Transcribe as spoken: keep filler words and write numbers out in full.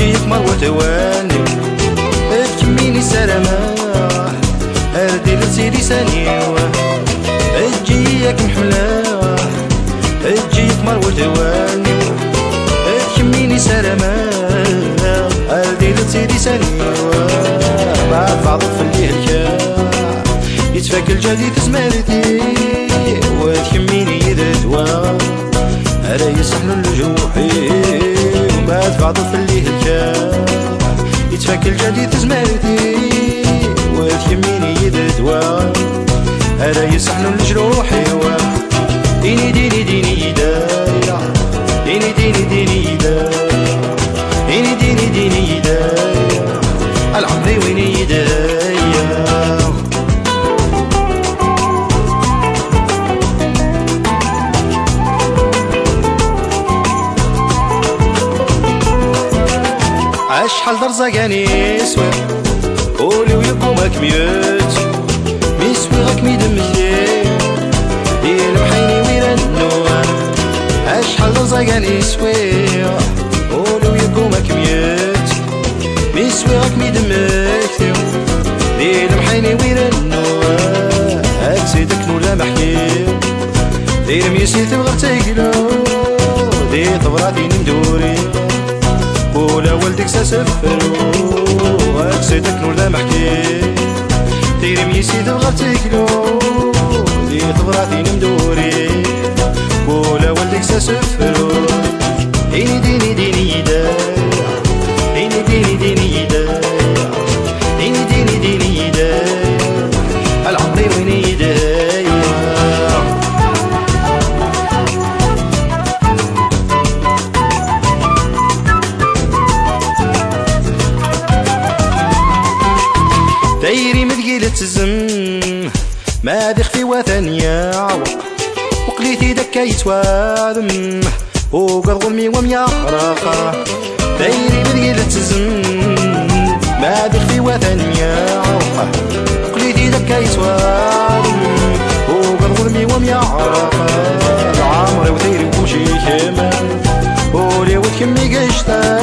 اجيك مروة تواني اجميني سلامة اردي لسيدي سانيوة اجيك محملة اجيك مروة تواني اجميني سلامة اردي لسيدي سانيوة بعد بعض في الليل الكار يتفك الجديد زمالتي وتكميني إذا دوا ألا يسحن لجروحي وبعد بعض في الليل الكار يتفك الجديد زمالتي وتكميني إذا دوا ألا يسحن لجروحي ديني ديني ديني دايا ديني ديني ديني دايا ديني ديني ديني دايا العمري ويني دايا شحال درزاقاني سوي قولي ويقومك ميوت ميسوي غاك ميدم مثلي ديال محيني ويران النوار شحال درزاقاني سوي قولي ويقومك ميوت ميسوي غاك ميدم مثلي ديال محيني ويران النوار هاك سيدك نولا محكي ديال ميسي تبغى تاكلو ديال طبراتي ندوري ولا والدك ساسفرو اكسيدك نور لا محكي تيري ميسي تبغى تاكلو دي طبراتي ندوري ولا والدك ساسفرو ديني ديني ديني دايا ديني ديني ديني دايا ديني ديني ديني دايا العمري ويني دايا دايري مذقيلة الزم ما دخ في وثنيا وقليتي دكا يتواذم وقد غمي وميا راخا دايري مذقيلة الزم ما دخ في وثنيا وقليتي دكا يتواذم وقد غمي وميا راخا العمري ودايري وشي كمان ولي وتكمي قشتا